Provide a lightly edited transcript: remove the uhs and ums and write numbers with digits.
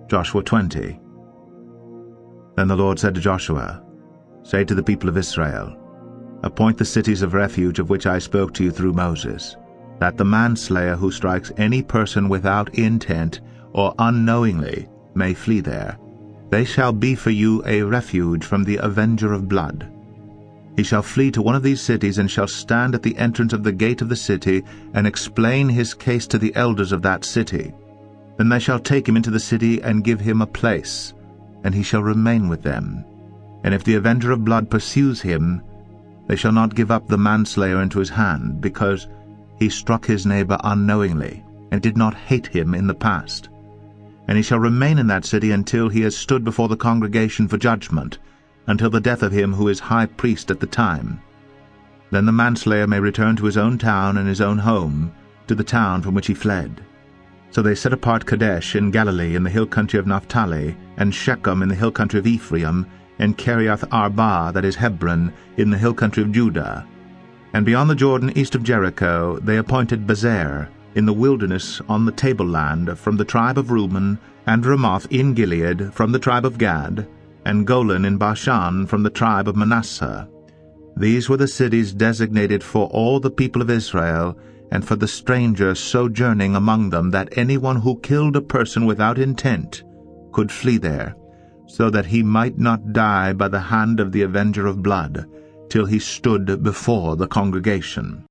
Joshua 20. Then the Lord said to Joshua, Say to the people of Israel, Appoint the cities of refuge of which I spoke to you through Moses, that the manslayer who strikes any person without intent or unknowingly may flee there. They shall be for you a refuge from the avenger of blood. He shall flee to one of these cities, and shall stand at the entrance of the gate of the city, and explain his case to the elders of that city. Then they shall take him into the city, and give him a place, and he shall remain with them. And if the avenger of blood pursues him, they shall not give up the manslayer into his hand, because he struck his neighbor unknowingly, and did not hate him in the past. And he shall remain in that city until he has stood before the congregation for judgment, until the death of him who is high priest at the time. Then the manslayer may return to his own town and his own home, to the town from which he fled. So they set apart Kadesh in Galilee in the hill country of Naphtali, and Shechem in the hill country of Ephraim, and Kiriath Arba, that is Hebron, in the hill country of Judah. And beyond the Jordan east of Jericho they appointed Bezer, in the wilderness on the tableland, from the tribe of Reuben, and Ramoth in Gilead from the tribe of Gad, and Golan in Bashan from the tribe of Manasseh. These were the cities designated for all the people of Israel, and for the stranger sojourning among them, that anyone who killed a person without intent could flee there, so that he might not die by the hand of the avenger of blood, till he stood before the congregation.